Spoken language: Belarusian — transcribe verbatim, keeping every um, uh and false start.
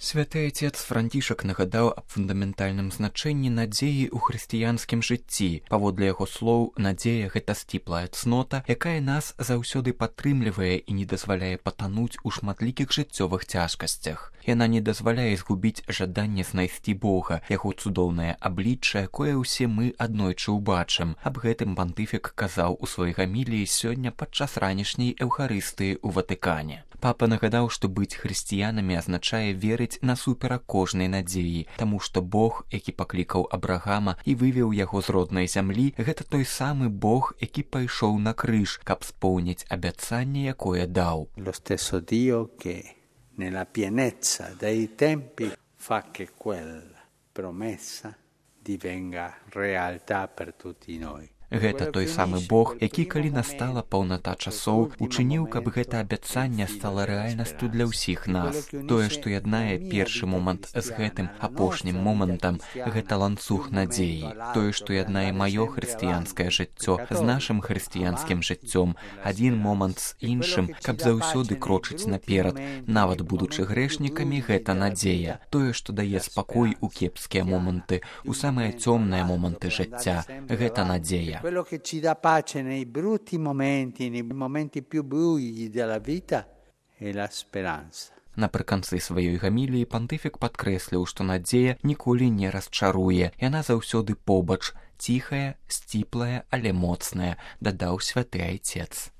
Святы Отец Францішак нагадаў аб фундаментальным значэнні надзеі ў хрысціянскім жыцці. Паводле яго слоў, надзея — гэта сціплая цнота, якая нас заўсёды падтрымлівае і не дазваляе патануць у шматлікіх жыццёвых цяжкасцях. Яна не дазваляе згубіць жаданне знайсці Бога, яго цудоўнае аблічча, якое ўсе мы аднойчы ўбачым. Аб гэтым пантыфік казаў у сваёй гаміліі сёння падчас ранішняй эўхарыстыі ў Ватыкане. Папа нагадаў, што быць хрысціянамі азначае верыць насуперак кожнай надзеі, таму што Бог, які паклікаў Абрагама і вывеў яго з роднай зямлі, гэта той самы Бог, які пайшоў на крыж, каб споўніць абяцанне, якое даў. Lo stesso Dio che nella pienezza dei tempi fa che quella promessa divenga realtà per tutti noi. Гэта той самы Бог, які, калі настала паўната часоў, учыніў, каб гэта абяцанне стала рэальнасцю для ўсіх нас. Тое, што яднае першы момант з гэтым апошнім момантам, гэта ланцуг надзеі. Тое, што яднае маё хрысціянскае жыццё з нашым хрысціянскім жыццём, адзін момант з іншым, каб заўсёды крочыць наперад, нават будучы грэшнікамі, гэта надзея. Тое, што дае спакой у кепскія моманты, у самыя цёмныя моманты жыцця, гэта надзея. Quello che ci dà pace nei brutti momenti, nei momenti più bui della vita, è la speranza. Напрыканцы сваёй гаміліі пантыфік падкрэсліў, што надзея ніколі не расчаруе. Яна заўсёды побач, ціхая, сціплая, але моцная, дадаў святы Айцец.